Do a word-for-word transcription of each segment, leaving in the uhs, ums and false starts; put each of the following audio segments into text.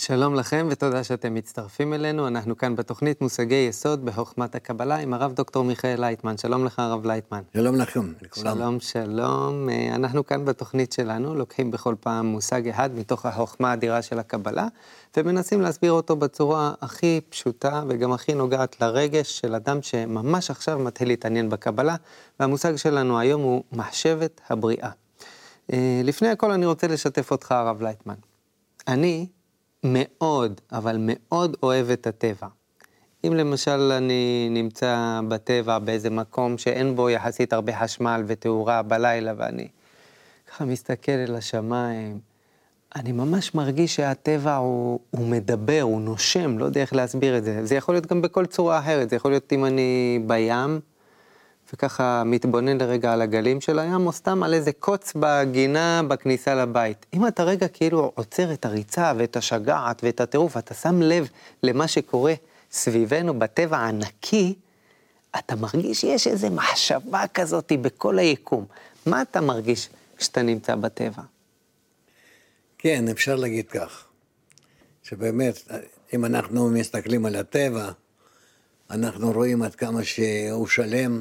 שלום לכם ותודה שאתם מצטרפים אלינו. אנחנו כאן בתוכנית מושגי יסוד בחוכמת הקבלה עם הרב דוקטור מיכאל לייטמן. שלום לך הרב לייטמן. שלום לכם, לכולם. שלום, שלום. אנחנו כאן בתוכנית שלנו לוקחים בכל פעם מושג אחד מתוך החוכמה האדירה של הקבלה, ומנסים להסביר אותו בצורה הכי פשוטה וגם הכי נוגעת לרגש של אדם שממש עכשיו מתחיל להתעניין בקבלה, והמושג שלנו היום הוא מחשבת הבריאה. לפני הכל אני רוצה לשתף אותך הרב לייטמן. אני מאוד, אבל מאוד אוהב את הטבע. אם למשל אני נמצא בטבע באיזה מקום שאין בו יחסית הרבה חשמל ותאורה בלילה, ואני ככה מסתכל אל השמיים, אני ממש מרגיש שהטבע הוא, הוא מדבר, הוא נושם, לא יודע איך להסביר את זה. זה יכול להיות גם בכל צורה אחרת, זה יכול להיות אם אני בים, וככה מתבונן לרגע על הגלים של הים, או סתם על איזה קוץ בגינה בכניסה לבית. אם אתה רגע כאילו עוצר את הריצה ואת השגעת ואת הטירוף, אתה שם לב למה שקורה סביבנו בטבע הענקי, אתה מרגיש שיש איזו מחשבה כזאת בכל היקום. מה אתה מרגיש כשאתה נמצא בטבע? כן, אפשר להגיד כך, שבאמת, אם אנחנו מסתכלים על הטבע, אנחנו רואים עד כמה שהוא שלם,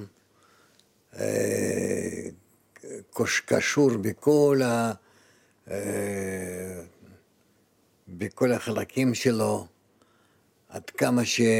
קשור בכל ה... בכל החלקים שלו, עד כמה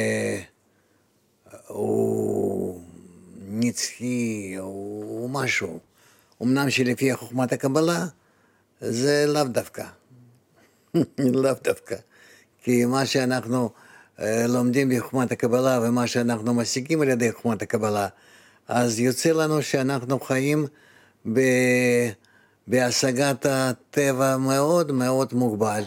שהוא נצחי, הוא משהו. אמנם שלפי חוכמת הקבלה, זה לאו דווקא. לאו דווקא. כי מה שאנחנו לומדים בחוכמת הקבלה, ומה שאנחנו משיגים על ידי חוכמת הקבלה, אז יוצא לנו שאנחנו חיים ב... בהשגת הטבע מאוד מאוד מוגבל.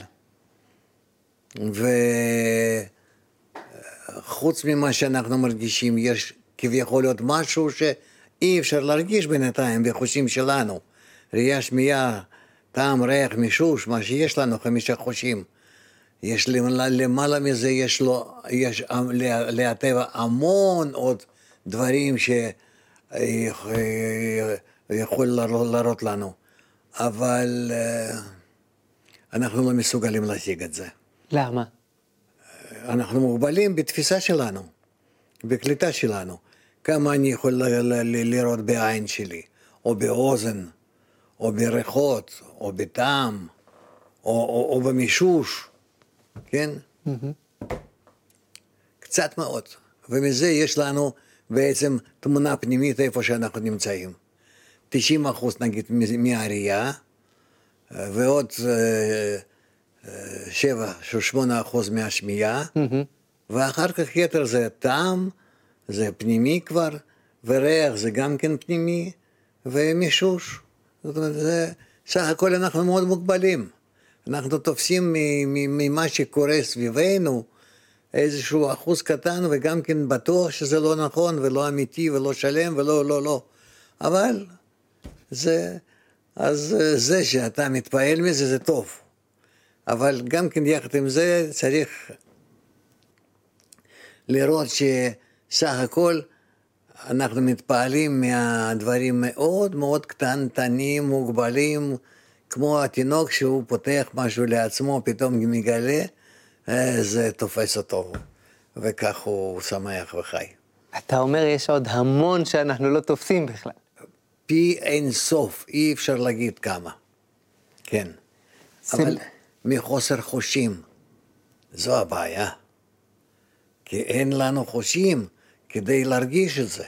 וחוץ ממה שאנחנו מרגישים, יש כביכול להיות משהו שאי אפשר להרגיש בינתיים בחושים שלנו. ראייה, שמיעה, טעם, ריח, מישוש, מה שיש לנו, חמישה חושים. יש למעלה מזה, יש לו, יש להטבע המון עוד דברים ש... יכול להראות לנו, אבל אנחנו לא מסוגלים להשיג את זה. למה? אנחנו מוגבלים בתפיסה שלנו, בקליטה שלנו. כמה אני יכול לראות בעין שלי, או באוזן, או בריחות, או בטעם, או, או, או במישוש, כן? Mm-hmm. קצת מאוד. ומזה יש לנו בעצם תמונה פנימית איפה שאנחנו נמצאים. תשעים אחוז נגיד מהראייה, ועוד שבע, שמונה אחוז מהשמיעה, ואחר כך יתר זה טעם, זה פנימי כבר, וריח זה גם כן פנימי, ומישוש. זאת אומרת, זה, סך הכל אנחנו מאוד מוגבלים. אנחנו תופסים ממה שקורה סביבנו, איזשהו אחוז קטן, וגם כן בטוח שזה לא נכון, ולא אמיתי, ולא שלם, ולא, לא, לא. אבל זה, אז זה שאתה מתפעל מזה, זה טוב. אבל גם כן יחד עם זה, צריך לראות שסך הכל, אנחנו מתפעלים מהדברים מאוד מאוד קטנטנים, מוגבלים, כמו התינוק שהוא פותח משהו לעצמו, פתאום מגלה, זה תופס אותו, וכך הוא שמח וחי. אתה אומר יש עוד המון שאנחנו לא תופסים בכלל. פי אין סוף, אי אפשר להגיד כמה. כן. זה... אבל מחוסר חושים, זו הבעיה. כי אין לנו חושים כדי להרגיש את זה.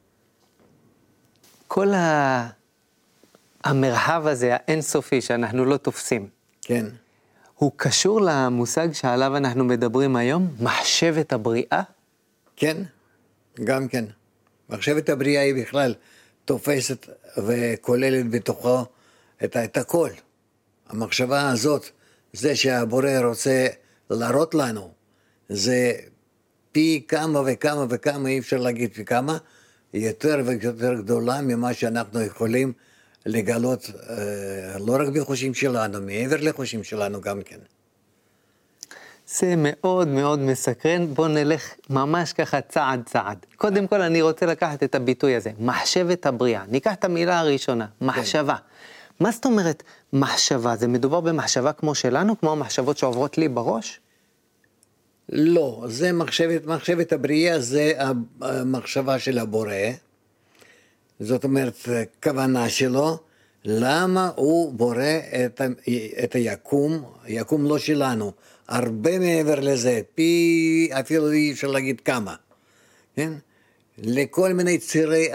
כל ה... המרחב הזה, האינסופי שאנחנו לא תופסים. כן. הוא קשור למושג שעליו אנחנו מדברים היום, מחשבת הבריאה? כן, גם כן. מחשבת הבריאה היא בכלל תופסת וכוללת בתוכו את, את הכל. המחשבה הזאת, זה שהבורא רוצה להראות לנו, זה פי כמה וכמה וכמה, אי אפשר להגיד פי כמה, יותר ויותר גדולה ממה שאנחנו יכולים לגלות, לא רק בחושים שלנו, מעבר לחושים שלנו גם כן. זה מאוד מאוד מסקרן, בוא נלך ממש ככה צעד צעד. קודם כל אני רוצה לקחת את הביטוי הזה, מחשבת הבריאה. ניקח את המילה הראשונה, מחשבה. מה זאת אומרת מחשבה? זה מדובר במחשבה כמו שלנו, כמו המחשבות שעוברות לי בראש? לא, זה מחשבת, מחשבת הבריאה, זה המחשבה של הבורא. זאת אומרת, כוונה שלו, למה הוא בורא את, את היקום, היקום לא שלנו, הרבה מעבר לזה, פי, אפילו אי אפשר להגיד כמה, כן? לכל מיני צירי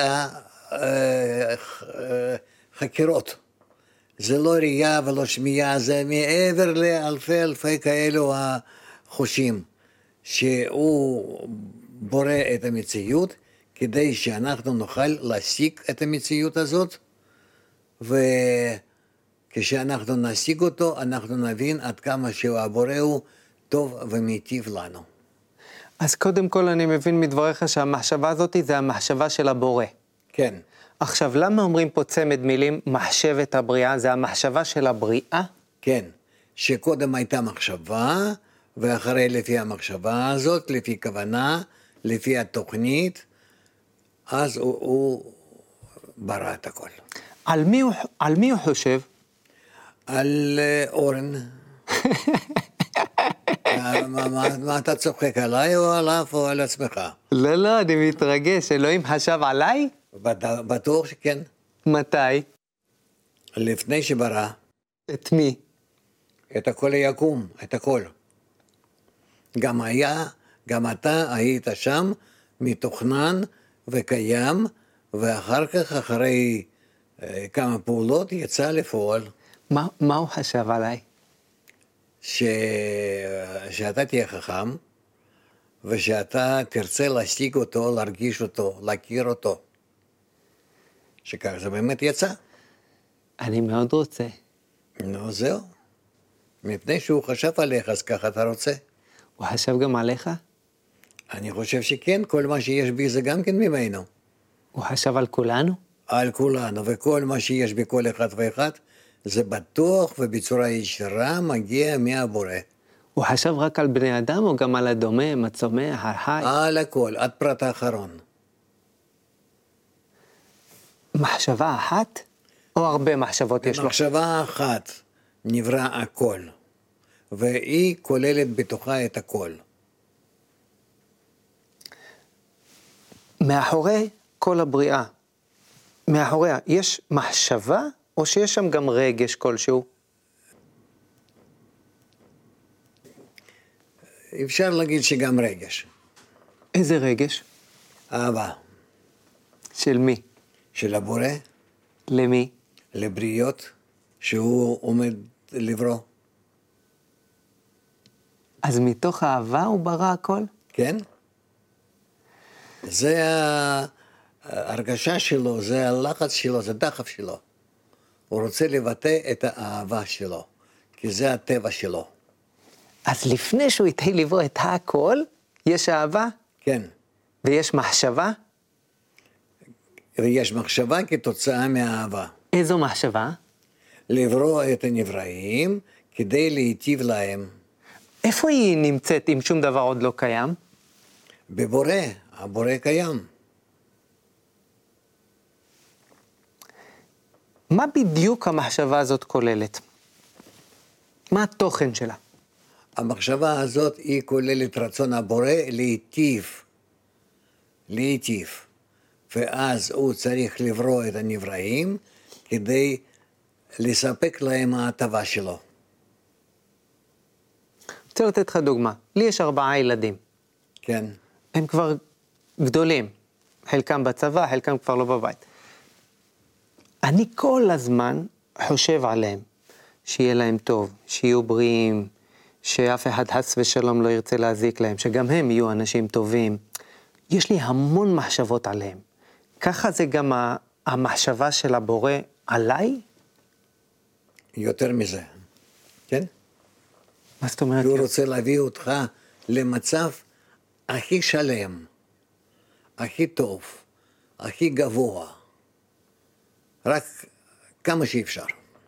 החקירות. זה לא ראייה ולא שמיעה, זה מעבר לאלפי אלפי כאלו החושים, שהוא בורא את המציאות, כדי שאנחנו נוכל להשיג את המציאות הזאת, וכשאנחנו נשיג אותו, אנחנו נבין עד כמה שהבורא הוא טוב ומיטיב לנו. אז קודם כל אני מבין מדבריך שהמחשבה הזאת זה המחשבה של הבורא. כן. עכשיו, למה אומרים פה צמד מילים, מחשבת הבריאה? זה המחשבה של הבריאה? כן, שקודם הייתה מחשבה, ואחרי לפי המחשבה הזאת, לפי כוונה, לפי התוכנית, אז הוא, הוא ברא את הכל. על מי הוא, על מי הוא חושב? על uh, אורן. מה, מה, מה אתה צוחק, עליי או עליו או על עצמך? לא, לא, אני מתרגש. אלוהים חשב עליי? בטוח שכן. מתי? לפני שברא. את מי? את הכל היקום, את הכל. גם היה, גם אתה היית שם, מתוכנן וקיים, ואחר כך, אחרי אה, כמה פעולות, יצא לפועל. מה, מה הוא חשב עליי? ש... שאתה תהיה חכם, ושאתה תרצה להשיג אותו, להרגיש אותו, להכיר אותו. שכך זה באמת יצא. אני מאוד רוצה. נו, זהו. מפני שהוא חשב עליך, אז ככה אתה רוצה. הוא חשב גם עליך? אני חושב שכן, כל מה שיש בי זה גם כן ממנו. הוא חשב על כולנו? על כולנו, וכל מה שיש בכל אחד ואחד, זה בטוח ובצורה ישירה מגיע מהבורא. הוא חשב רק על בני אדם או גם על הדומם, הצומח, החי? על הכל, עד פרט האחרון. מחשבה אחת? או הרבה מחשבות יש לו? במחשבה אחת נברא הכל, והיא כוללת בתוכה את הכל. מאחורי כל הבריאה, מאחוריה, יש מחשבה או שיש שם גם רגש כלשהו? אפשר להגיד שגם רגש. איזה רגש? אהבה. של מי? של הבורא, למי? לבריות שהוא עומד לברוא. אז מתוך האהבה הוא ברא הכל? כן? זה ההרגשה שלו, זה הלחץ שלו, זה דחף שלו. הוא רוצה לבטא את האהבה שלו, כי זה הטבע שלו. אז לפני שהוא התחיל לברוא את הכל, יש אהבה? כן. ויש מחשבה? ויש מחשבה כתוצאה מהאהבה. איזו מחשבה? לברוא את הנבראים כדי להיטיב להם. איפה היא נמצאת אם שום דבר עוד לא קיים? בבורא, הבורא קיים. מה בדיוק המחשבה הזאת כוללת? מה התוכן שלה? המחשבה הזאת היא כוללת רצון הבורא להיטיב. להיטיב. ואז הוא צריך לברוא את הנבראים כדי לספק להם ההטבה שלו. רוצה לתת לך דוגמה. לי יש ארבעה ילדים. כן. הם כבר גדולים. חלקם בצבא, חלקם כבר לא בבית. אני כל הזמן חושב עליהם. שיהיה להם טוב, שיהיו בריאים, שאף אחד חס ושלום לא ירצה להזיק להם, שגם הם יהיו אנשים טובים. יש לי המון מחשבות עליהם. ככה זה גם המחשבה של הבורא עליי? יותר מזה, כן? מה זאת אומרת? הוא רוצה להביא אותך למצב הכי שלם, הכי טוב, הכי גבוה, רק כמה שאפשר.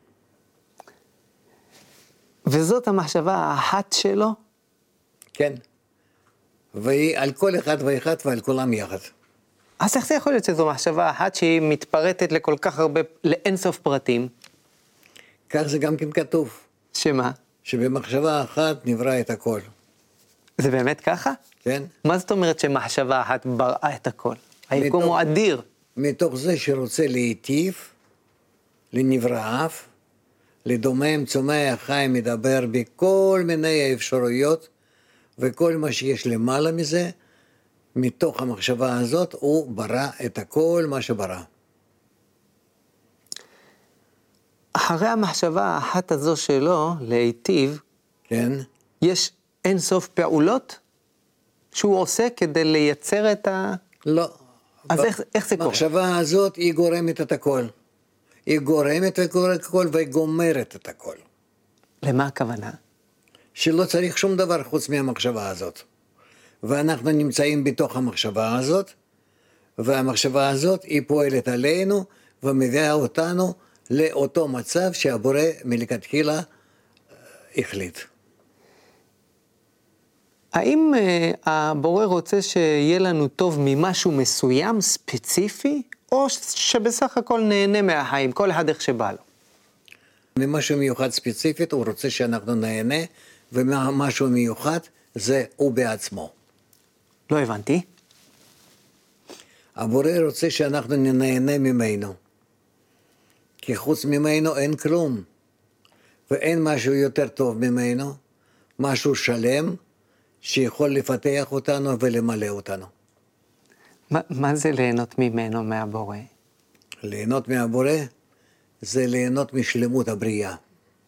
וזאת המחשבה האחת שלו? כן. והיא על כל אחד ואחד ועל כולם יחד. אז איך זה יכול להיות שזו מחשבה אחת שהיא מתפרטת לכל כך הרבה, לאינסוף פרטים? כך זה גם כן כתוב, שמה? שבמחשבה אחת נברא את הכל, זה באמת ככה? כן? מה זאת אומרת שמחשבה אחת בראה את הכל? היקום מתוך- הוא אדיר. מתוך זה שרוצה להיטיב לנבראיו, לדומם, צומח, חי, מדבר בכל מיני האפשרויות, וכל מה שיש למעלה מזה, מתוך המחשבה הזאת הוא ברא את הכל מה שברא. אחרי המחשבה האחת הזו שלו, להיטיב, כן? יש אין סוף פעולות שהוא עושה כדי לייצר את ה... לא. אז איך- איך זה קורה? המחשבה הזאת היא גורמת את הכל. היא גורמת את הכל והיא גומרת את הכל. למה הכוונה? שלא צריך שום דבר חוץ מהמחשבה הזאת. ואנחנו נמצאים בתוך המחשבה הזאת, והמחשבה הזאת היא פועלת עלינו ומביאה אותנו לאותו מצב שהבורא מלכתחילה החליט. האם uh, הבורא רוצה שיהיה לנו טוב ממשהו מסוים, ספציפי, או שבסך הכל נהנה מהחיים, כל אחד איך שבא לו? ממשהו מיוחד ספציפית הוא רוצה שאנחנו נהנה, ומשהו מיוחד זה הוא בעצמו. לא הבנתי. הבורא רוצה שאנחנו נהנה ממנו, כי חוץ ממנו אין כלום, ואין משהו יותר טוב ממנו, משהו שלם, שיכול לפתח אותנו ולמלא אותנו. מה, מה זה ליהנות ממנו, מהבורא? ליהנות מהבורא זה ליהנות משלמות הבריאה.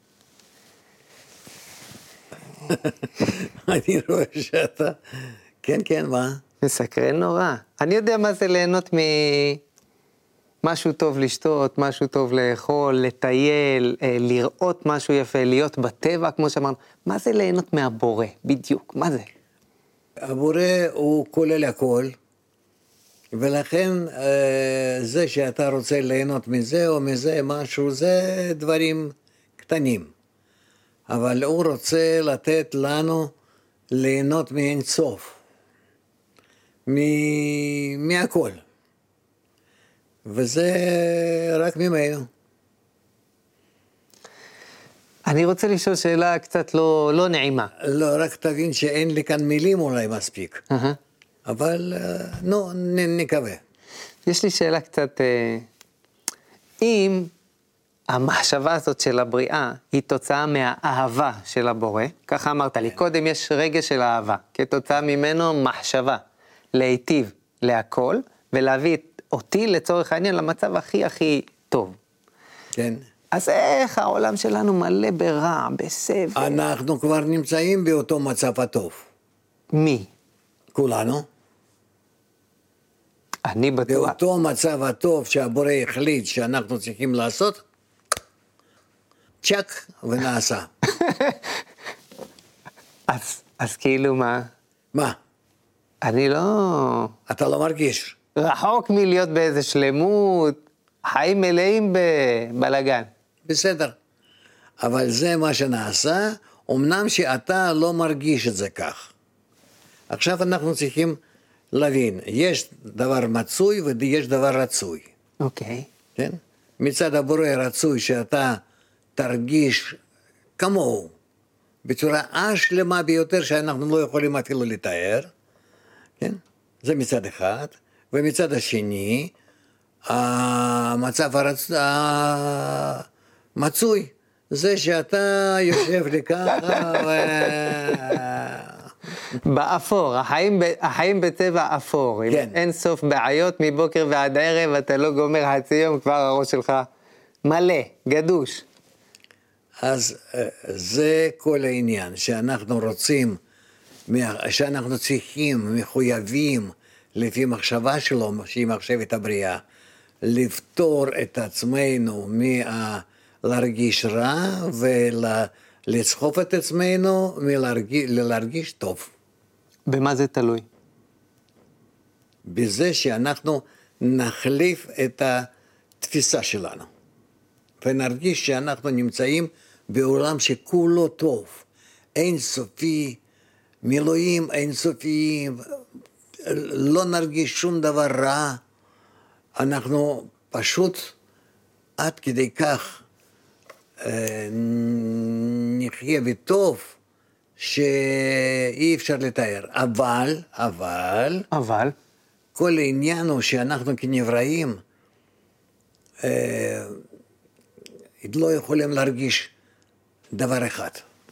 אני רואה שאתה... כן, כן, מה? מסקרן נורא. אני יודע מה זה ליהנות ממשהו טוב לשתות, משהו טוב לאכול, לטייל, אה, לראות משהו יפה, להיות בטבע, כמו שאמרנו. מה זה ליהנות מהבורא? בדיוק, מה זה? הבורא הוא כולל הכל, ולכן אה, זה שאתה רוצה ליהנות מזה או מזה משהו, זה דברים קטנים. אבל הוא רוצה לתת לנו ליהנות מאין סוף, מ- מהכל. וזה רק ממנו. אני רוצה לשאול שאלה קצת לא, לא נעימה. לא, רק תבין שאין לי כאן מילים אולי מספיק. Uh-huh. אבל אה, נו, נ- נקווה. יש לי שאלה קצת, אה, אם המחשבה הזאת של הבריאה היא תוצאה מהאהבה של הבורא, ככה אמרת לי, קודם יש רגש של אהבה, כתוצאה ממנו מחשבה, להיטיב להכל, ולהביא את- אותי לצורך העניין למצב הכי הכי טוב. כן. אז איך העולם שלנו מלא ברע, בסבל? אנחנו כבר נמצאים באותו מצב הטוב. מי? כולנו. אני בטוח. באותו מצב הטוב שהבורא החליט שאנחנו צריכים לעשות, צ'ק ונעשה. אז, אז כאילו מה? מה? אני לא... אתה לא מרגיש? רחוק מלהיות באיזה שלמות, חיים מלאים בבלגן. בסדר. אבל זה מה שנעשה, אמנם שאתה לא מרגיש את זה כך. עכשיו אנחנו צריכים להבין, יש דבר מצוי ויש דבר רצוי. אוקיי. כן? מצד הבורא רצוי שאתה תרגיש כמוהו, בצורה השלמה ביותר שאנחנו לא יכולים אפילו לתאר, כן? זה מצד אחד, ומצד השני, המצב הרצ... המצוי, זה שאתה יושב לי ככה ו... באפור, החיים, ב, החיים בצבע אפור, עם כן. אין סוף בעיות מבוקר ועד הערב, אתה לא גומר חצי יום, כבר הראש שלך מלא, גדוש. אז אה, זה כל העניין, שאנחנו רוצים, שאנחנו צריכים, מחויבים, לפי מחשבה שלו, שהיא מחשבת הבריאה, לפתור את עצמנו מלהרגיש רע ולסחוף את עצמנו מלהרגיש טוב. במה זה תלוי? בזה שאנחנו נחליף את התפיסה שלנו, ונרגיש שאנחנו נמצאים בעולם שכולו טוב, אין סופי, מילואים אין סופיים, לא נרגיש שום דבר רע, אנחנו פשוט עד כדי כך אה, נחיה בטוב שאי אפשר לתאר. אבל, אבל, אבל, כל העניין הוא שאנחנו כנבראים אה, לא יכולים להרגיש דבר אחד.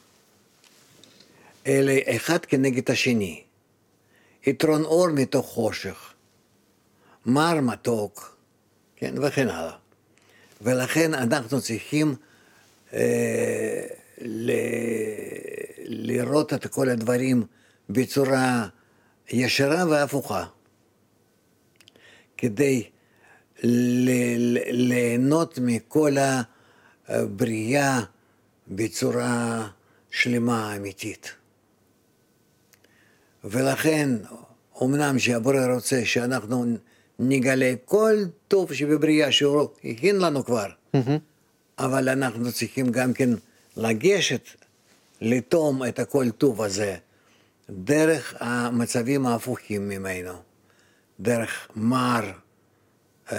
אלא אחד כנגד השני. יתרון אור מתוך חושך. מר מתוק, כן, וכן הלאה. ולכן אנחנו צריכים אה, ל... לראות את כל הדברים בצורה ישרה והפוכה. כדי ל... ליהנות מכל הבריאה בצורה שלמה אמיתית. ולכן, אמנם שהבורא רוצה שאנחנו נגלה כל טוב שבבריאה שהוא הכין לנו כבר, mm-hmm. אבל אנחנו צריכים גם כן לגשת, לתום את הכל טוב הזה, דרך המצבים ההפוכים ממנו, דרך מר, אה,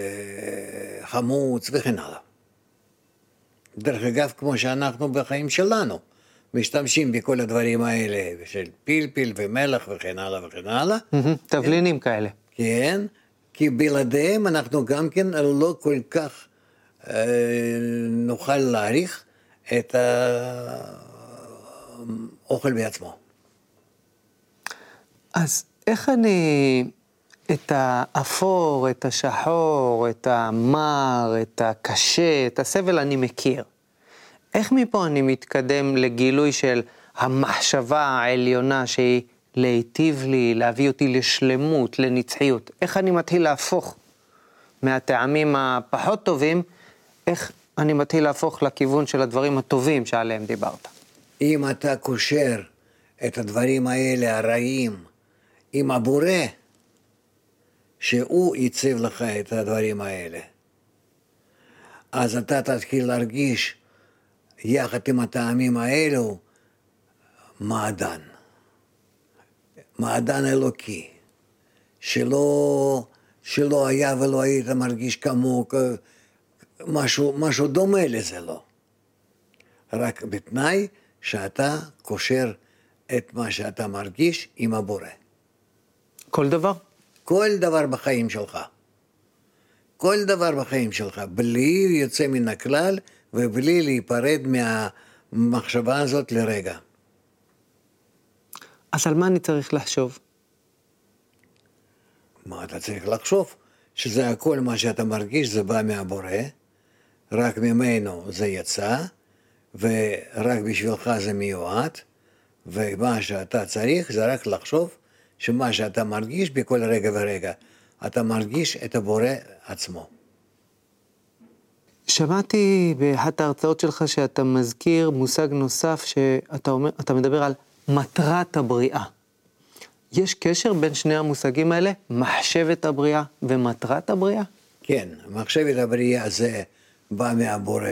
חמוץ וכן הלאה. דרך אגב, כמו שאנחנו בחיים שלנו, משתמשים בכל הדברים האלה, של פלפל ומלח וכן הלאה וכן הלאה. תבלינים כאלה. כן, כי בלעדיהם אנחנו גם כן לא כל כך אה, נוכל להעריך את האוכל בעצמו. אז איך אני, את האפור, את השחור, את המר, את הקשה, את הסבל אני מכיר. איך מפה אני מתקדם לגילוי של המחשבה העליונה שהיא להיטיב לי, להביא אותי לשלמות, לנצחיות? איך אני מתחיל להפוך מהטעמים הפחות טובים, איך אני מתחיל להפוך לכיוון של הדברים הטובים שעליהם דיברת? אם אתה קושר את הדברים האלה הרעים עם הבורא, שהוא ייצב לך את הדברים האלה, אז אתה תתחיל להרגיש יחד עם הטעמים האלו מעדן. מעדן אלוקי, שלא, שלא היה ולא היית מרגיש כמו משהו, משהו דומה לזה לא. רק בתנאי שאתה קושר את מה שאתה מרגיש עם הבורא. כל דבר? כל דבר בחיים שלך. כל דבר בחיים שלך, בלי יוצא מן הכלל ובלי להיפרד מהמחשבה הזאת לרגע. אז על מה אני צריך לחשוב? מה אתה צריך לחשוב? שזה הכל מה שאתה מרגיש, זה בא מהבורא, רק ממנו זה יצא, ורק בשבילך זה מיועד, ומה שאתה צריך זה רק לחשוב שמה שאתה מרגיש בכל רגע ורגע, אתה מרגיש את הבורא עצמו. שמעתי באחת ההרצאות שלך שאתה מזכיר מושג נוסף שאתה אומר, אתה מדבר על מטרת הבריאה. יש קשר בין שני המושגים האלה, מחשבת הבריאה ומטרת הבריאה? כן, מחשבת הבריאה זה בא מהבורא,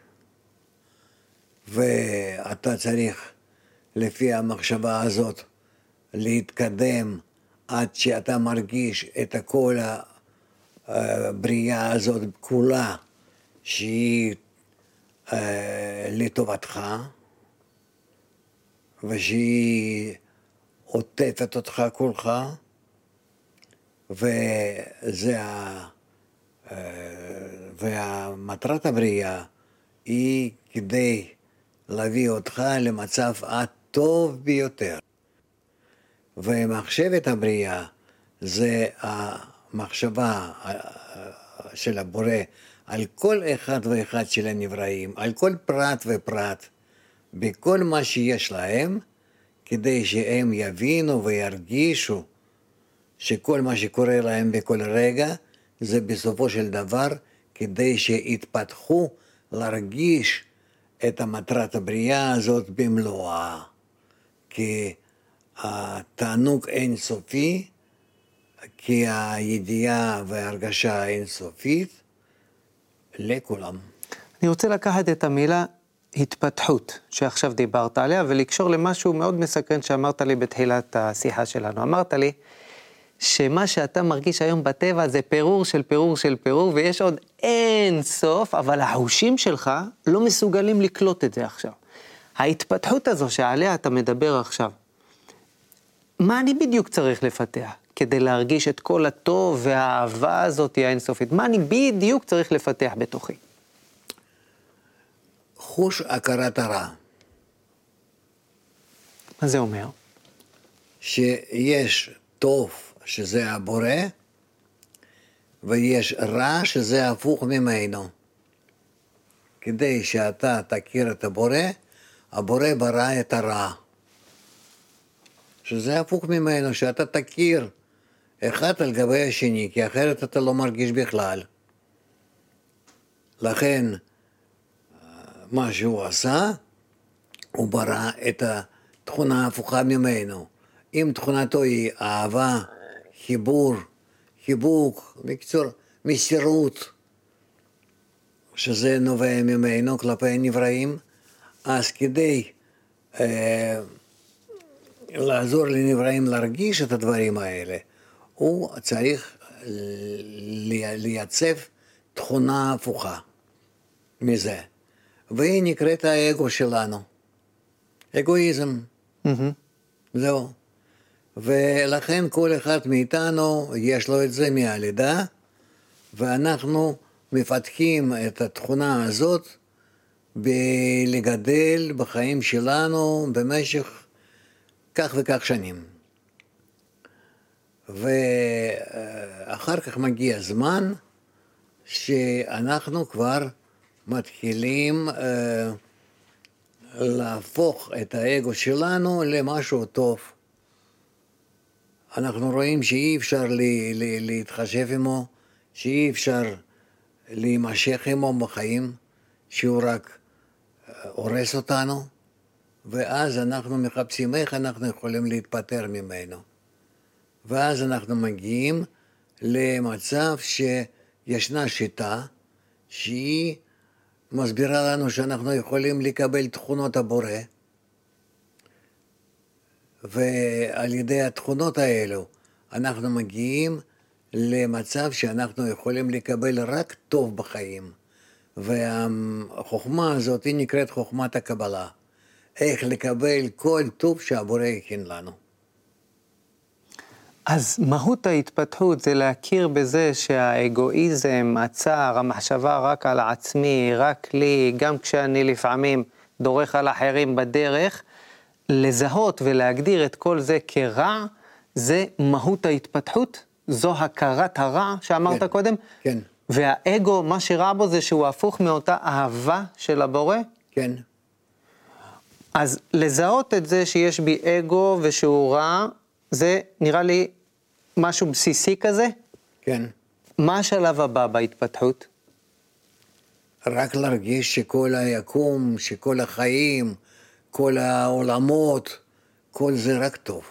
ואתה צריך לפי המחשבה הזאת להתקדם עד שאתה מרגיש את כל הבריאה הזאת כולה שהיא אה, לטובתך ושהיא עוטפת אותך כולך, וזה ה... והמטרת הבריאה היא כדי להביא אותך למצב הטוב ביותר. ומחשבת הבריאה זה המחשבה של הבורא על כל אחד ואחד של הנבראים, על כל פרט ופרט, בכל מה שיש להם, כדי שהם יבינו וירגישו שכל מה שקורה להם בכל רגע, זה בסופו של דבר כדי שיתפתחו להרגיש את המטרת הבריאה הזאת במלואה. כי התענוג אינסופי, כי הידיעה וההרגשה האינסופית לכולם. אני רוצה לקחת את המילה התפתחות שעכשיו דיברת עליה ולקשור למשהו מאוד מסקרן שאמרת לי בתחילת השיחה שלנו. אמרת לי שמה שאתה מרגיש היום בטבע זה פירור של פירור של פירור, ויש עוד אין סוף, אבל החושים שלך לא מסוגלים לקלוט את זה עכשיו. ההתפתחות הזו שעליה אתה מדבר עכשיו, מה אני בדיוק צריך לפתח כדי להרגיש את כל הטוב והאהבה הזאת האינסופית? מה אני בדיוק צריך לפתח בתוכי? חוש הכרת הרע. מה זה אומר? שיש טוב שזה הבורא, ויש רע שזה הפוך ממנו. כדי שאתה תכיר את הבורא, הבורא ברא את הרע. שזה הפוך ממנו, שאתה תכיר אחד על גבי השני, כי אחרת אתה לא מרגיש בכלל. לכן, מה שהוא עשה, הוא ברא את התכונה ההפוכה ממנו. אם תכונתו היא אהבה, חיבור, חיבוק, בקיצור, מסירות, שזה נובע ממנו כלפי הנבראים, אז כדי אה, לעזור לנבראים להרגיש את הדברים האלה, הוא צריך לייצב תכונה הפוכה מזה. והיא נקראת האגו שלנו. אגואיזם. Mm-hmm. זהו. ולכן כל אחד מאיתנו יש לו את זה מהלידה, ואנחנו מפתחים את התכונה הזאת בלגדל בחיים שלנו במשך כך וכך שנים. ואחר כך מגיע זמן שאנחנו כבר מתחילים אה, להפוך את האגו שלנו למשהו טוב. אנחנו רואים שאי אפשר לי, לי, להתחשב עמו, שאי אפשר להימשך עמו בחיים, שהוא רק הורס אותנו, ואז אנחנו מחפשים איך אנחנו יכולים להתפטר ממנו. ואז אנחנו מגיעים למצב שישנה שיטה שהיא מסבירה לנו שאנחנו יכולים לקבל תכונות הבורא, ועל ידי התכונות האלו אנחנו מגיעים למצב שאנחנו יכולים לקבל רק טוב בחיים. והחוכמה הזאת היא נקראת חוכמת הקבלה. איך לקבל כל טוב שהבורא הכין לנו. אז מהות ההתפתחות זה להכיר בזה שהאגואיזם, הצער, המחשבה רק על עצמי, רק לי, גם כשאני לפעמים דורך על אחרים בדרך, לזהות ולהגדיר את כל זה כרע, זה מהות ההתפתחות, זו הכרת הרע שאמרת כן, קודם. כן. והאגו, מה שרע בו זה שהוא הפוך מאותה אהבה של הבורא. כן. אז לזהות את זה שיש בי אגו ושהוא רע, זה נראה לי משהו בסיסי כזה. כן. מה השלב הבא בהתפתחות? רק להרגיש שכל היקום, שכל החיים, כל העולמות, כל זה רק טוב.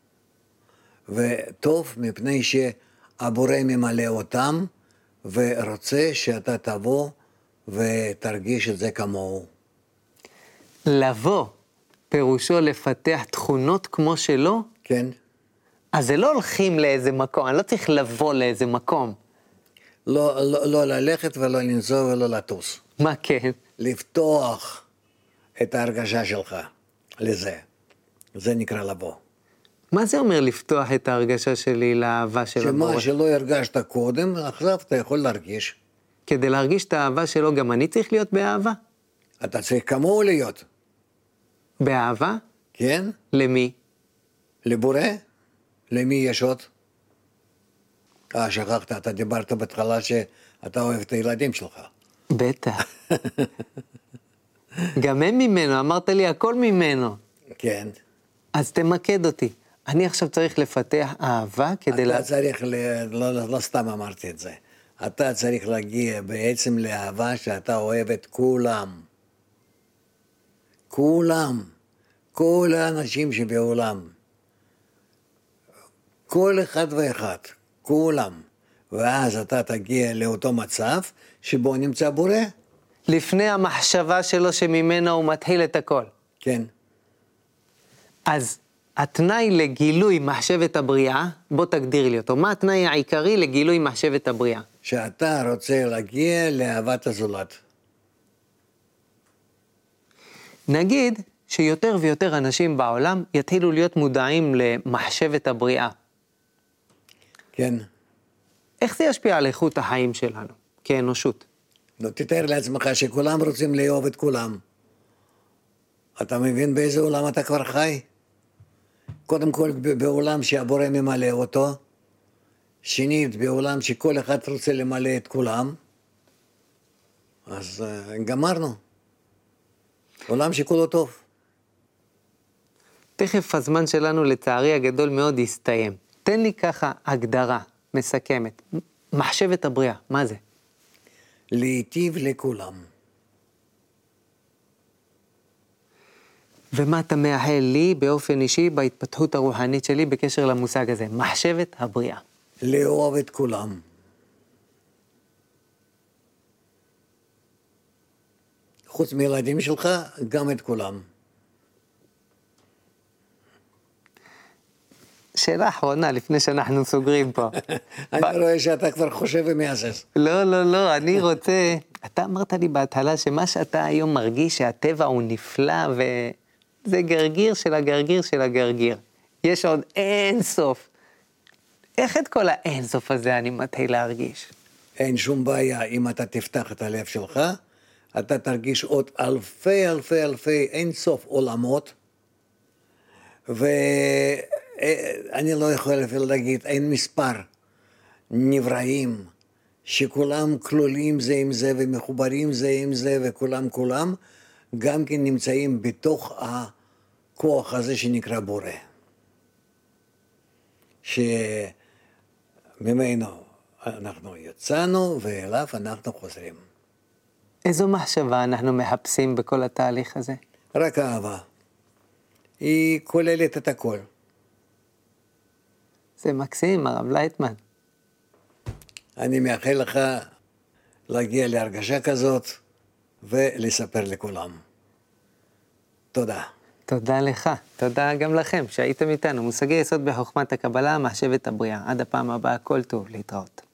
וטוב מפני שהבורא ממלא אותם, ורוצה שאתה תבוא ותרגיש את זה כמוהו. לבוא, פירושו לפתח תכונות כמו שלו? כן. אז זה לא הולכים לאיזה מקום, אני לא צריך לבוא לאיזה מקום. לא, לא, לא ללכת ולא לנזור ולא לטוס. מה כן? לפתוח את ההרגשה שלך לזה. זה נקרא לבוא. מה זה אומר לפתוח את ההרגשה שלי לאהבה של הבורא? שמה שלא הרגשת קודם, עכשיו אתה יכול להרגיש. כדי להרגיש את האהבה שלו, גם אני צריך להיות באהבה? אתה צריך כמוהו להיות. באהבה? כן? למי? לבורא? למי יש עוד? אה, שכחת, אתה דיברת בהתחלה שאתה אוהב את הילדים שלך. בטח. גם הם ממנו, אמרת לי הכל ממנו. כן. אז תמקד אותי. אני עכשיו צריך לפתח אהבה כדי... אתה לה... צריך, ל... לא, לא, לא סתם אמרתי את זה. אתה צריך להגיע בעצם לאהבה שאתה אוהב את כולם. כולם. כל האנשים שבעולם. כל אחד ואחד. כולם. ואז אתה תגיע לאותו מצב שבו נמצא בורא. לפני המחשבה שלו שממנו הוא מתחיל את הכל. כן. אז התנאי לגילוי מחשבת הבריאה, בוא תגדיר לי אותו. מה התנאי העיקרי לגילוי מחשבת הבריאה? שאתה רוצה להגיע לאהבת הזולת. נגיד שיותר ויותר אנשים בעולם יתחילו להיות מודעים למחשבת הבריאה. כן. איך זה ישפיע על איכות החיים שלנו, כאנושות? לא, תתאר לעצמך שכולם רוצים לאהוב את כולם. אתה מבין באיזה עולם אתה כבר חי? קודם כל בעולם שהבורא ממלא אותו, שנית בעולם שכל אחד רוצה למלא את כולם, אז uh, גמרנו. עולם שכולו טוב. תכף הזמן שלנו לצערי הגדול מאוד יסתיים. תן לי ככה הגדרה מסכמת. מחשבת הבריאה, מה זה? להיטיב לכולם. ומה אתה מאחל לי באופן אישי בהתפתחות הרוחנית שלי בקשר למושג הזה? מחשבת הבריאה. לאהוב את כולם. חוץ מילדים שלך, גם את כולם. שאלה אחרונה לפני שאנחנו סוגרים פה. אני רואה שאתה כבר חושב ומייסס. לא, לא, לא, אני רוצה... אתה אמרת לי בהתחלה שמה שאתה היום מרגיש שהטבע הוא נפלא וזה גרגיר של הגרגיר של הגרגיר. יש עוד אין סוף. איך את כל האין סוף הזה אני מתחיל להרגיש? אין שום בעיה, אם אתה תפתח את הלב שלך, אתה תרגיש עוד אלפי אלפי אלפי אין סוף עולמות, ואני לא יכול אפילו להגיד, אין מספר נבראים, שכולם כלולים זה עם זה ומחוברים זה עם זה וכולם כולם, גם כן נמצאים בתוך הכוח הזה שנקרא בורא. שממנו אנחנו יצאנו ואליו אנחנו חוזרים. איזו מחשבה אנחנו מחפשים בכל התהליך הזה? רק אהבה. היא כוללת את הכל. זה מקסים, הרב לייטמן. אני מאחל לך להגיע להרגשה כזאת ולספר לכולם. תודה. תודה לך, תודה גם לכם שהייתם איתנו. מושגי יסוד בחוכמת הקבלה, מחשבת הבריאה. עד הפעם הבאה, כל טוב, להתראות.